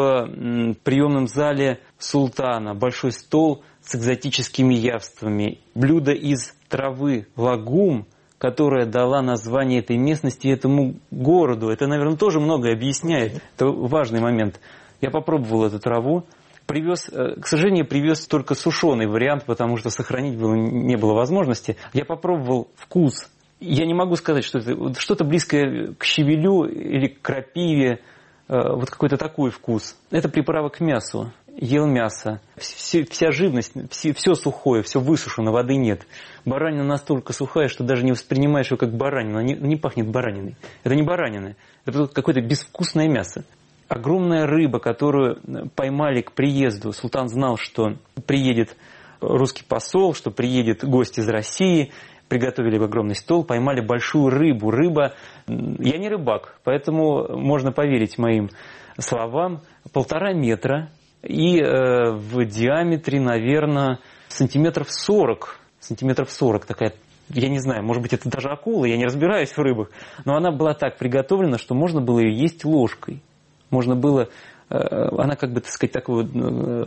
в приемном зале султана. Большой стол с экзотическими явствами. Блюдо из травы лагум, которая дала название этой местности и этому городу. Это, наверное, тоже многое объясняет. Это важный момент. Я попробовал эту траву. Привез, к сожалению, привез только сушеный вариант, потому что сохранить было, не было возможности. Я попробовал вкус. Я не могу сказать, что это что-то близкое к щавелю или к крапиве. Вот какой-то такой вкус. Это приправа к мясу. Ел мясо. Все, вся живность, все, все сухое, все высушено, воды нет. Баранина настолько сухая, что даже не воспринимаешь ее как баранину. Она не, не пахнет бараниной. Это не баранина. Это какое-то безвкусное мясо. Огромная рыба, которую поймали к приезду. Султан знал, что приедет русский посол, что приедет гость из России. Приготовили огромный стол, поймали большую рыбу. Рыба... Я не рыбак, поэтому можно поверить моим словам. Полтора метра, и э, в диаметре, наверное, сантиметров сорок. Сантиметров сорок такая, я не знаю, может быть, это даже акула, я не разбираюсь в рыбах, но она была так приготовлена, что можно было ее есть ложкой. Можно было... Она, как бы, так сказать, такой вот,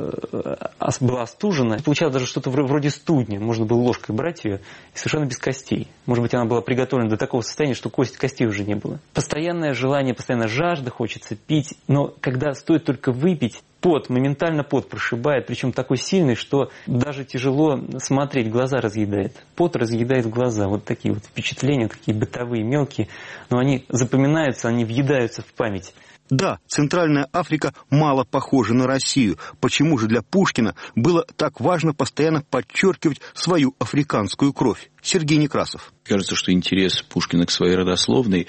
была остужена. Получалось даже что-то вроде студня. Можно было ложкой брать ее, и совершенно без костей. Может быть, она была приготовлена до такого состояния, что кость, костей уже не было. Постоянное желание, постоянно жажда, хочется пить. Но когда стоит только выпить, пот, моментально пот прошибает. Причем такой сильный, что даже тяжело смотреть, глаза разъедает. Пот разъедает глаза. Вот такие вот впечатления, такие бытовые, мелкие. Но они запоминаются, они въедаются в память. Да, Центральная Африка мало похожа на Россию. Почему же для Пушкина было так важно постоянно подчеркивать свою африканскую кровь? Сергей Некрасов. Кажется, что интерес Пушкина к своей родословной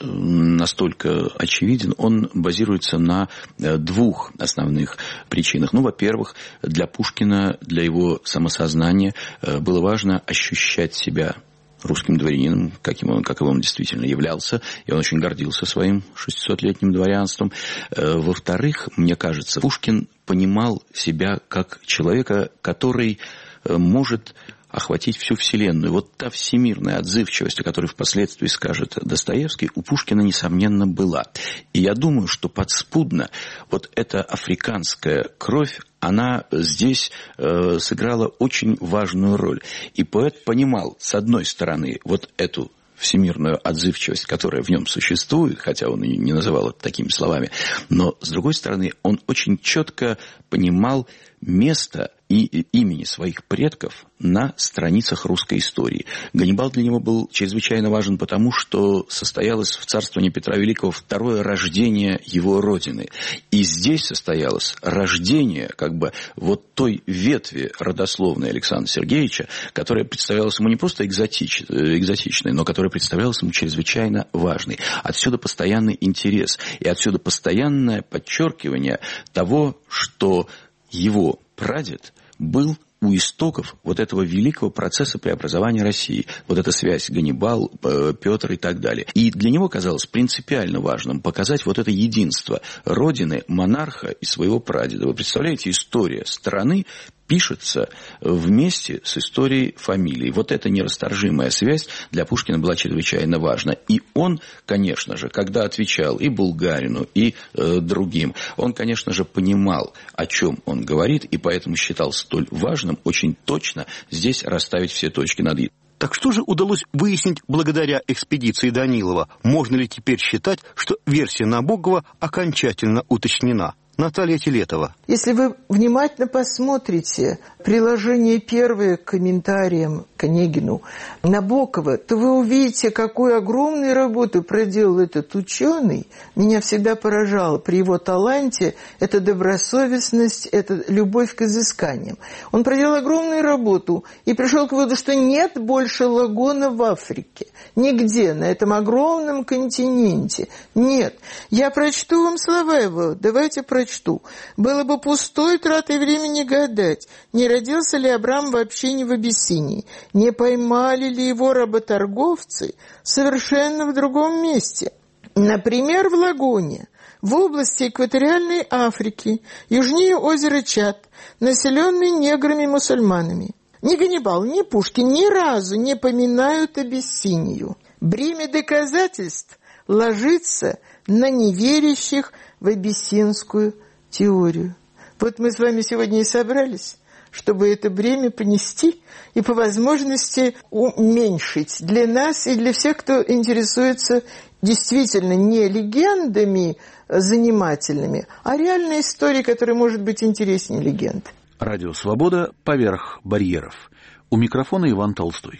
настолько очевиден. Он базируется на двух основных причинах. Ну, во-первых, для Пушкина, для его самосознания было важно ощущать себя русским дворянином, каким он, каковым он действительно являлся, и он очень гордился своим шестисотлетним дворянством. Во-вторых, мне кажется, Пушкин понимал себя как человека, который может охватить всю Вселенную. Вот та всемирная отзывчивость, о которой впоследствии скажет Достоевский, у Пушкина, несомненно, была. И я думаю, что подспудно вот эта африканская кровь, она здесь э, сыграла очень важную роль. И поэт понимал, с одной стороны, вот эту всемирную отзывчивость, которая в нем существует, хотя он и не называл это такими словами, но, с другой стороны, он очень четко понимал место и имени своих предков на страницах русской истории. Ганнибал для него был чрезвычайно важен, потому что состоялось в царствовании Петра Великого второе рождение его родины. И здесь состоялось рождение как бы вот той ветви родословной Александра Сергеевича, которая представлялась ему не просто экзотич, экзотичной, но которая представлялась ему чрезвычайно важной. Отсюда постоянный интерес и отсюда постоянное подчеркивание того, что его прадед был у истоков вот этого великого процесса преобразования России. Вот эта связь Ганнибал, Петр и так далее. И для него казалось принципиально важным показать вот это единство родины, монарха и своего прадеда. Вы представляете, история страны пишется вместе с историей фамилии. Вот эта нерасторжимая связь для Пушкина была чрезвычайно важна. И он, конечно же, когда отвечал и Булгарину, и э, другим, он, конечно же, понимал, о чем он говорит, и поэтому считал столь важным очень точно здесь расставить все точки над «и». Так что же удалось выяснить благодаря экспедиции Данилова? Можно ли теперь считать, что версия Набокова окончательно уточнена? Наталья Телетова. Если вы внимательно посмотрите приложение первое к комментариям к Онегину Набокова, то вы увидите, какую огромную работу проделал этот ученый. Меня всегда поражало при его таланте эта добросовестность, эта любовь к изысканиям. Он проделал огромную работу и пришел к выводу, что нет больше лагуна в Африке. Нигде на этом огромном континенте. Нет. Я прочту вам слова его. Давайте прочтем. Чту. Было бы пустой тратой времени гадать, не родился ли Абрам вообще не в Абиссинии, не поймали ли его работорговцы совершенно в другом месте. Например, в Лагуне, в области экваториальной Африки, южнее озера Чад, населенной неграми-мусульманами. Ни Ганнибал, ни Пушкин ни разу не поминают Абиссинию. Бремя доказательств ложится на неверящих в абиссинскую теорию. Вот мы с вами сегодня и собрались, чтобы это бремя понести и по возможности уменьшить для нас и для всех, кто интересуется действительно не легендами занимательными, а реальной историей, которая может быть интереснее легенд. Радио «Свобода» поверх барьеров. У микрофона Иван Толстой.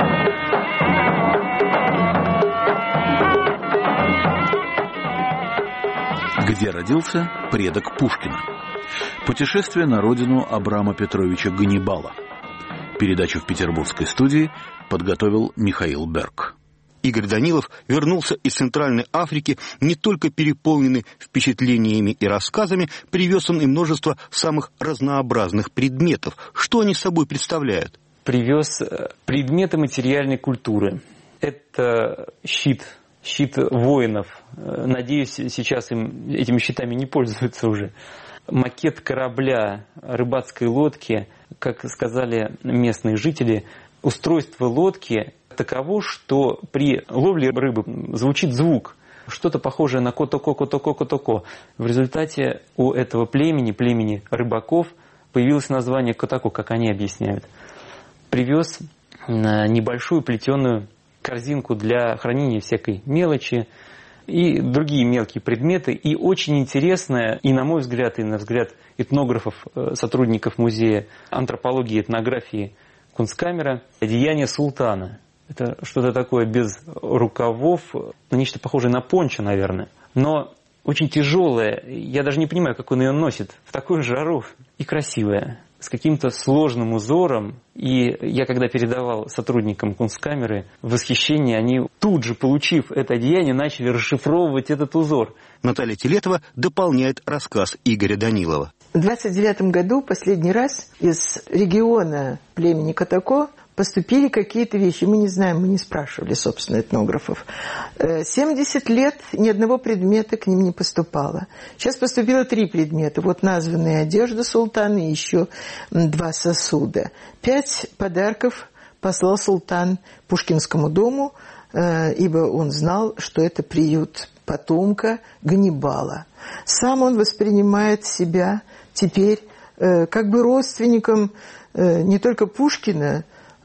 Где родился предок Пушкина? Путешествие на родину Абрама Петровича Ганнибала. Передачу в петербургской студии подготовил Михаил Берг. Игорь Данилов вернулся из Центральной Африки не только переполненный впечатлениями и рассказами, привез он и множество самых разнообразных предметов. Что они собой представляют? Привез предметы материальной культуры. Это щит. Щит воинов. Надеюсь, сейчас им, этими щитами не пользуются уже. макет корабля, рыбацкой лодки, как сказали местные жители, устройство лодки таково, что при ловле рыбы звучит звук, что-то похожее на котоко-котоко-котоко. В результате у этого племени, племени рыбаков, появилось название котоко, как они объясняют. Привез небольшую плетеную корзинку для хранения всякой мелочи и другие мелкие предметы. И очень интересное, и на мой взгляд, и на взгляд этнографов, сотрудников музея антропологии и этнографии Кунсткамера, одеяние султана. Это что-то такое без рукавов, нечто похожее на пончо, наверное. Но очень тяжелое. Я даже не понимаю, как он ее носит в такую жару. И красивое, с каким-то сложным узором. И я когда передавал сотрудникам Кунсткамеры восхищение, они тут же, получив это одеяние, начали расшифровывать этот узор. Наталья Телетова дополняет рассказ Игоря Данилова. В двадцать девятом году последний раз из региона племени Котоко поступили какие-то вещи. Мы не знаем, мы не спрашивали, собственно, этнографов. семьдесят лет ни одного предмета к ним не поступало. Сейчас поступило три предмета. Вот названная одежда султана и еще два сосуда. Пять подарков послал султан Пушкинскому дому, ибо он знал, что это приют потомка Ганнибала. Сам он воспринимает себя теперь как бы родственником не только Пушкина,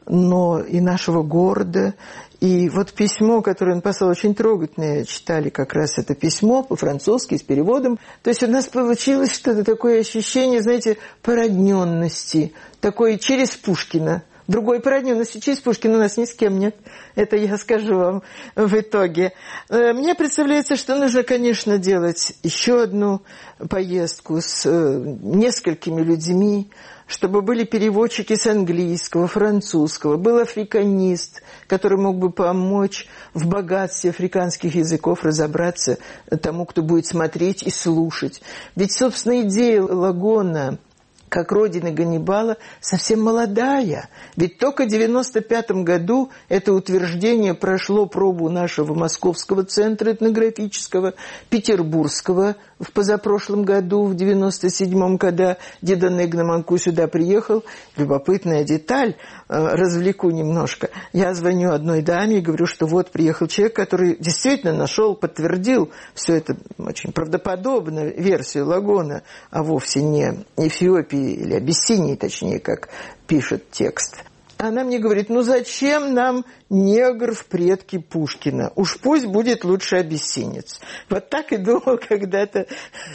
но и нашего города. И вот письмо, которое он послал, очень трогательное, читали как раз это письмо по-французски с переводом. То есть у нас получилось что-то такое ощущение, знаете, породненности, такое через Пушкина. Другой породненности через Пушкина у нас ни с кем нет. Это я скажу вам в итоге. Мне представляется, что нужно, конечно, делать еще одну поездку с несколькими людьми, чтобы были переводчики с английского, французского, был африканист, который мог бы помочь в богатстве африканских языков разобраться тому, кто будет смотреть и слушать. Ведь, собственно, идея Лагона как родины Ганнибала совсем молодая. Ведь только в девяносто пятом году это утверждение прошло пробу нашего Московского центра этнографического, Петербургского в позапрошлом году, в девяносто седьмом, когда Диданег на Манку сюда приехал. Любопытная деталь, развлеку немножко. Я звоню одной даме и говорю, что вот приехал человек, который действительно нашел, подтвердил все это очень правдоподобно, версию Лагона, а вовсе не Эфиопии или Абиссинии, точнее, как пишет текст. Она мне говорит, ну зачем нам негр в предке Пушкина? Уж пусть будет лучше абиссинец. Вот так и думал когда-то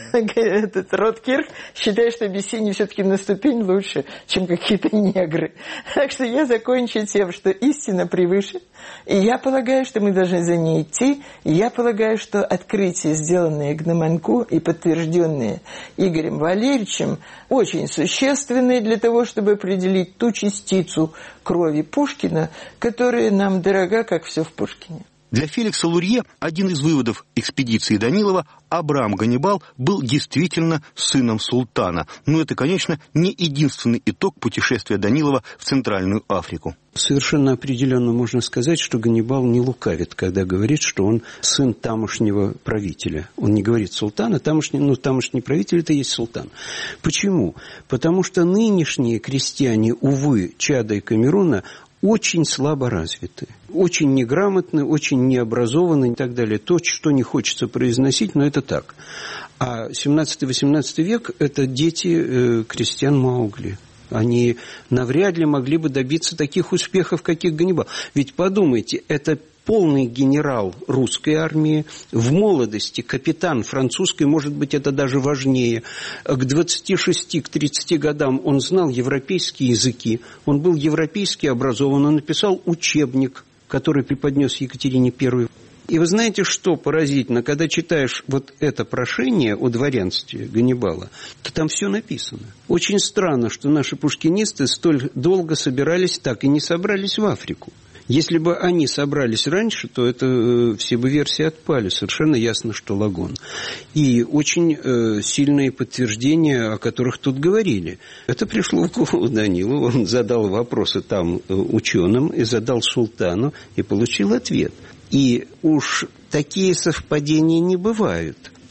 этот Роткирх, считая, что Абиссиния все-таки на ступень лучше, чем какие-то негры. Так что я закончу тем, что истина превыше. И я полагаю, что мы должны за ней идти. И я полагаю, что открытия, сделанные Гноманку и подтвержденные Игорем Валерьевичем, очень существенные для того, чтобы определить ту частицу крови Пушкина, которая нам дорога, как все в Пушкине. Для Феликса Лурье один из выводов экспедиции Данилова – Абрам Ганнибал был действительно сыном султана. Но это, конечно, не единственный итог путешествия Данилова в Центральную Африку. Совершенно определенно можно сказать, что Ганнибал не лукавит, когда говорит, что он сын тамошнего правителя. Он не говорит султана, тамошний, ну, тамошний правитель – это и есть султан. Почему? Потому что нынешние крестьяне, увы, Чада и Камеруна, очень слабо развиты, очень неграмотны, очень необразованы и так далее. То, что не хочется произносить, но это так. А семнадцатый-восемнадцатый век – это дети э, крестьян Маугли. Они навряд ли могли бы добиться таких успехов, каких Ганнибал. Ведь подумайте, это полный генерал русской армии, в молодости капитан французской, может быть, это даже важнее. К двадцати шести, к тридцати годам он знал европейские языки, он был европейски образован, он написал учебник, который преподнес Екатерине Первой. И вы знаете, что поразительно, когда читаешь вот это прошение о дворянстве Ганнибала, то там все написано. Очень странно, что наши пушкинисты столь долго собирались, так и не собрались в Африку. Если бы они собрались раньше, то это э, все бы версии отпали. Совершенно ясно, что Лагон. И очень э, сильные подтверждения, о которых тут говорили. Это пришло в голову Данилу. Он задал вопросы там э, ученым и задал султану, и получил ответ. И уж такие совпадения не бывают.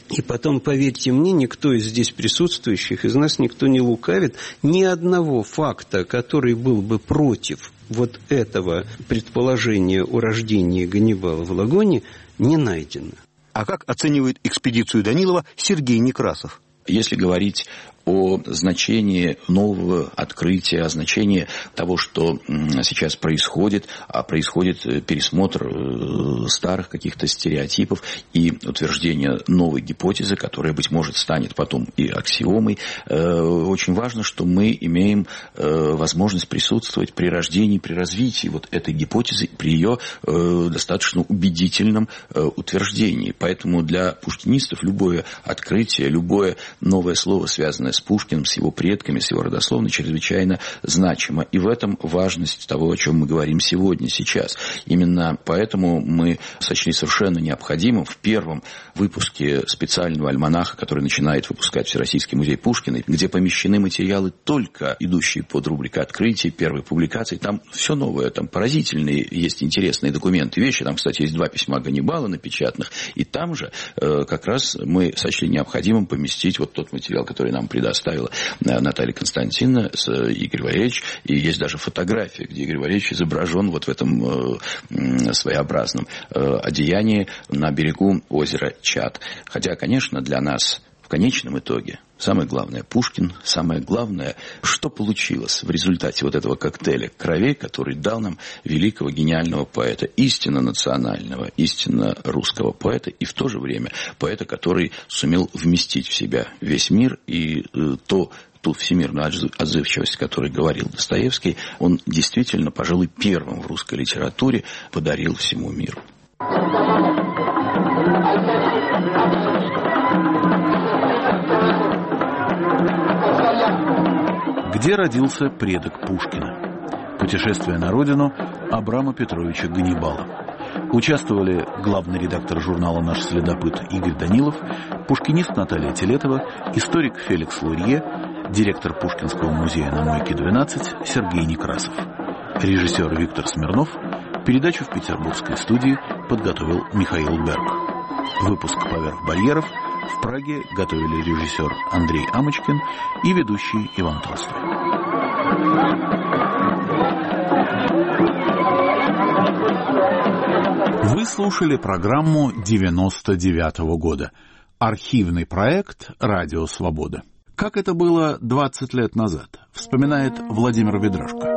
И потом, поверьте мне, никто из здесь присутствующих, из нас никто не лукавит. Ни одного факта, который был бы против вот этого предположения о рождении Ганнибала в Лагоне, не найдено. А как оценивает экспедицию Данилова Сергей Некрасов? Если говорить о значении нового открытия, о значении того, что сейчас происходит, а происходит пересмотр старых каких-то стереотипов и утверждение новой гипотезы, которая, быть может, станет потом и аксиомой. Очень важно, что мы имеем возможность присутствовать при рождении, при развитии вот этой гипотезы, при ее достаточно убедительном утверждении. Поэтому для пушкинистов любое открытие, любое новое слово, связанное с Пушкиным, с его предками, с его родословной, чрезвычайно значимо. И в этом важность того, о чем мы говорим сегодня, сейчас. Именно поэтому мы сочли совершенно необходимым в первом выпуске специального альманаха, который начинает выпускать Всероссийский музей Пушкина, где помещены материалы, только идущие под рубрикой открытий, первой публикации. Там все новое, там поразительные есть интересные документы, вещи. Там, кстати, есть два письма Ганнибала напечатанных. И там же э, как раз мы сочли необходимым поместить вот тот материал, который нам предоставила Наталья Константиновна с Игорем Валерьевичем. И есть даже фотография, где Игорь Валерьевич изображен вот в этом э, своеобразном э, одеянии на берегу озера Чад. Хотя, конечно, для нас в конечном итоге самое главное Пушкин, самое главное, что получилось в результате вот этого коктейля кровей, который дал нам великого гениального поэта, истинно национального, истинно русского поэта, и в то же время поэта, который сумел вместить в себя весь мир, и э, то, ту всемирную отзывчивость, о которой говорил Достоевский, он действительно, пожалуй, первым в русской литературе подарил всему миру. Где родился предок Пушкина? Путешествие на родину Абрама Петровича Ганнибала. Участвовали главный редактор журнала «Наш следопыт» Игорь Данилов, пушкинист Наталья Телетова, историк Феликс Лурье, директор Пушкинского музея на Мойке двенадцать Сергей Некрасов. Режиссер Виктор Смирнов. Передачу в петербургской студии подготовил Михаил Берг. Выпуск «Поверх барьеров» в Праге готовили режиссер Андрей Амочкин и ведущий Иван Толстой. Вы слушали программу девяносто девятого года. Архивный проект «Радио Свобода». Как это было двадцать лет назад, вспоминает Владимир Ведрашко.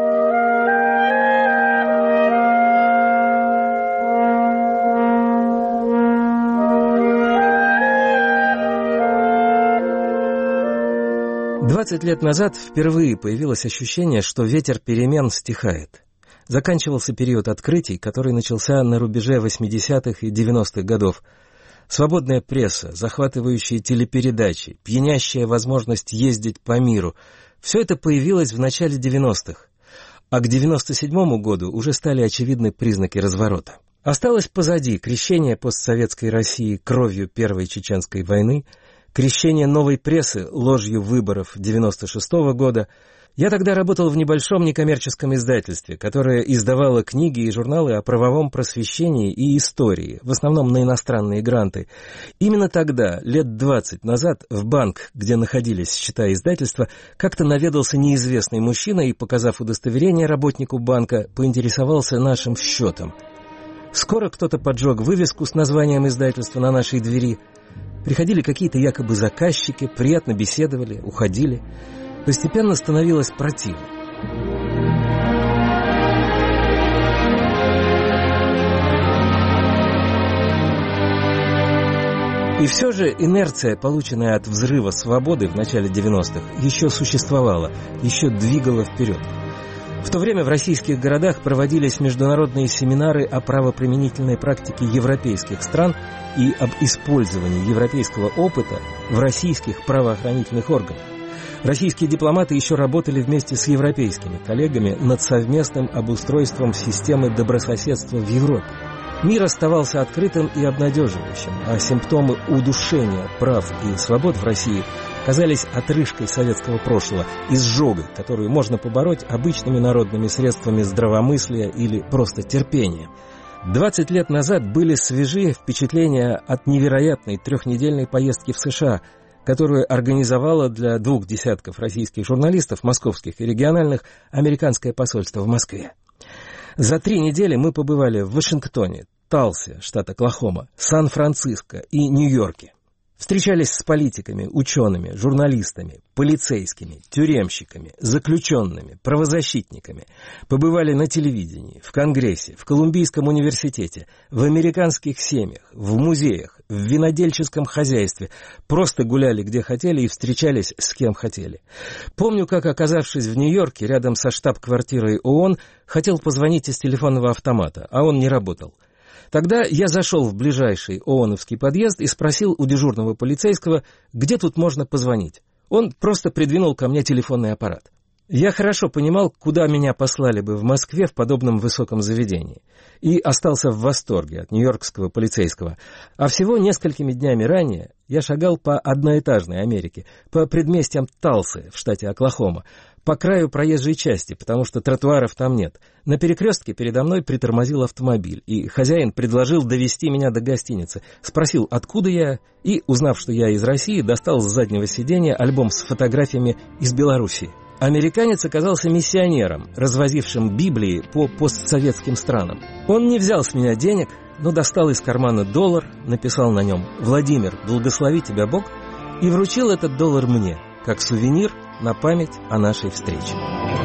Двадцать лет назад впервые появилось ощущение, что ветер перемен стихает. Заканчивался период открытий, который начался на рубеже восьмидесятых и девяностых годов. Свободная пресса, захватывающие телепередачи, пьянящая возможность ездить по миру – все это появилось в начале девяностых. А к девяносто седьмому году уже стали очевидны признаки разворота. Осталось позади крещение постсоветской России кровью Первой Чеченской войны, крещение новой прессы ложью выборов девяносто шестого года. Я тогда работал в небольшом некоммерческом издательстве, которое издавало книги и журналы о правовом просвещении и истории, в основном на иностранные гранты. Именно тогда, лет двадцать назад, в банк, где находились счета издательства, как-то наведался неизвестный мужчина и, показав удостоверение работнику банка, поинтересовался нашим счетом. Скоро кто-то поджег вывеску с названием издательства на нашей двери. Приходили какие-то якобы заказчики, приятно беседовали, уходили. Постепенно становилось противно. И все же инерция, полученная от взрыва свободы в начале девяностых, еще существовала, еще двигала вперед. В то время в российских городах проводились международные семинары о правоприменительной практике европейских стран и об использовании европейского опыта в российских правоохранительных органах. Российские дипломаты еще работали вместе с европейскими коллегами над совместным обустройством системы добрососедства в Европе. Мир оставался открытым и обнадеживающим, а симптомы удушения прав и свобод в России казались отрыжкой советского прошлого, изжогой, которую можно побороть обычными народными средствами здравомыслия или просто терпения. двадцать лет назад были свежие впечатления от невероятной трехнедельной поездки в США, которую организовало для двух десятков российских журналистов, московских и региональных, американское посольство в Москве. За три недели мы побывали в Вашингтоне, Талсе, штат Оклахома, Сан-Франциско и Нью-Йорке. Встречались с политиками, учеными, журналистами, полицейскими, тюремщиками, заключенными, правозащитниками. Побывали на телевидении, в Конгрессе, в Колумбийском университете, в американских семьях, в музеях, в винодельческом хозяйстве. Просто гуляли где хотели и встречались с кем хотели. Помню, как, оказавшись в Нью-Йорке, рядом со штаб-квартирой ООН, хотел позвонить из телефонного автомата, а он не работал. Тогда я зашел в ближайший ООНовский подъезд и спросил у дежурного полицейского, где тут можно позвонить. Он просто придвинул ко мне телефонный аппарат. Я хорошо понимал, куда меня послали бы в Москве в подобном высоком заведении. И остался в восторге от нью-йоркского полицейского. А всего несколькими днями ранее я шагал по одноэтажной Америке, по предместьям Талсы в штате Оклахома, по краю проезжей части, потому что тротуаров там нет. На перекрестке передо мной притормозил автомобиль, и хозяин предложил довезти меня до гостиницы. Спросил, откуда я, и, узнав, что я из России, достал с заднего сиденья альбом с фотографиями из Белоруссии. Американец оказался миссионером, развозившим Библии по постсоветским странам. Он не взял с меня денег, но достал из кармана доллар, написал на нем «Владимир, благослови тебя Бог», и вручил этот доллар мне, как сувенир на память о нашей встрече.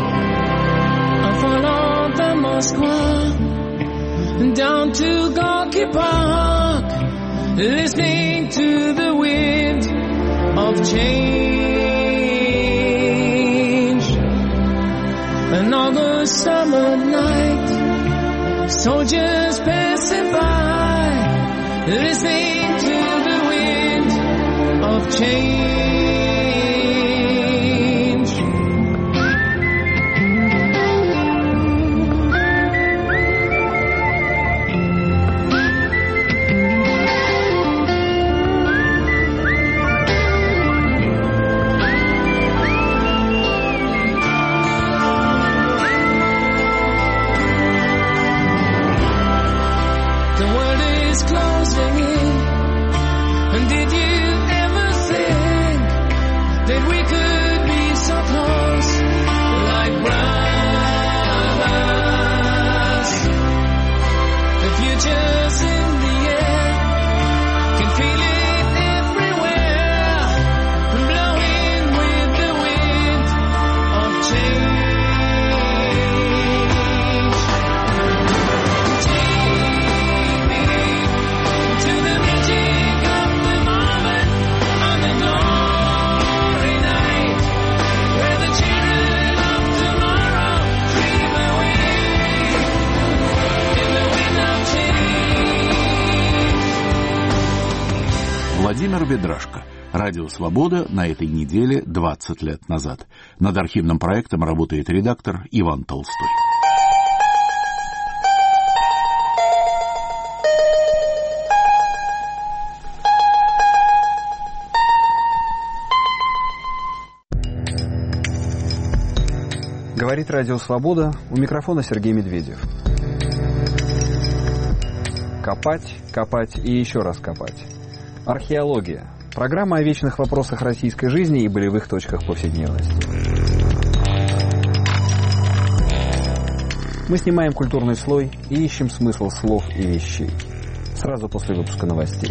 Down to Gorky Park, listening to the wind of change. An August summer night, soldiers passing by, listening to the wind of change. Владимир Ведрашко. Радио «Свобода» на этой неделе двадцать лет назад. Над архивным проектом работает редактор Иван Толстой. Говорит Радио «Свобода», у микрофона Сергей Медведев. Копать, копать и еще раз копать. Археология. Программа о вечных вопросах российской жизни и болевых точках повседневности. Мы снимаем культурный слой и ищем смысл слов и вещей. Сразу после выпуска новостей.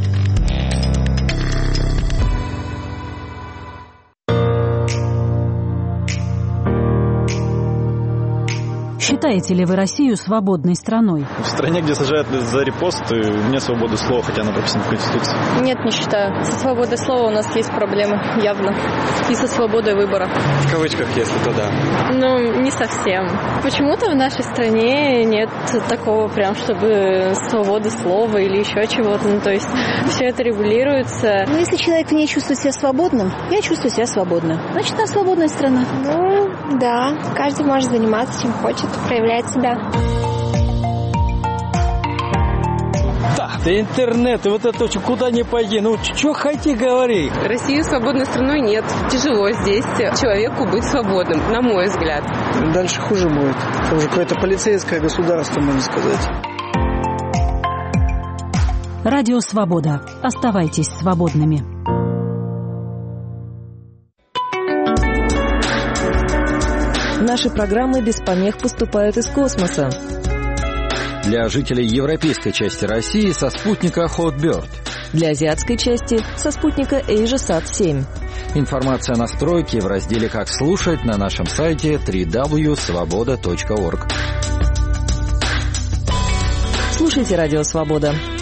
Считаете ли вы Россию свободной страной? В стране, где сажают за репосты, нет свободы слова, хотя она прописана в Конституции. Нет, не считаю. Со свободой слова у нас есть проблемы, явно. И со свободой выбора. В кавычках, если то да. Ну, не совсем. Почему-то в нашей стране нет такого прям, чтобы свободы слова или еще чего-то. Ну, то есть все это регулируется. Ну, если человек не чувствует себя свободным, я чувствую себя свободно. Значит, она свободная страна. Ну, да. Каждый может заниматься чем хочет, проявлять себя. Да, да интернет, и вот это куда ни пойди, ну что хоти говори. Россию свободной страной нет. Тяжело здесь человеку быть свободным, на мой взгляд. Дальше хуже будет. Это уже какое-то полицейское государство, можно сказать. Радио «Свобода». Оставайтесь свободными. Наши программы без помех поступают из космоса. Для жителей европейской части России со спутника Hotbird. Для азиатской части со спутника AsiaSat семь. Информация о настройке в разделе «Как слушать» на нашем сайте дабл ю дабл ю дабл ю точка свобода точка орг. Слушайте «Радио Свобода».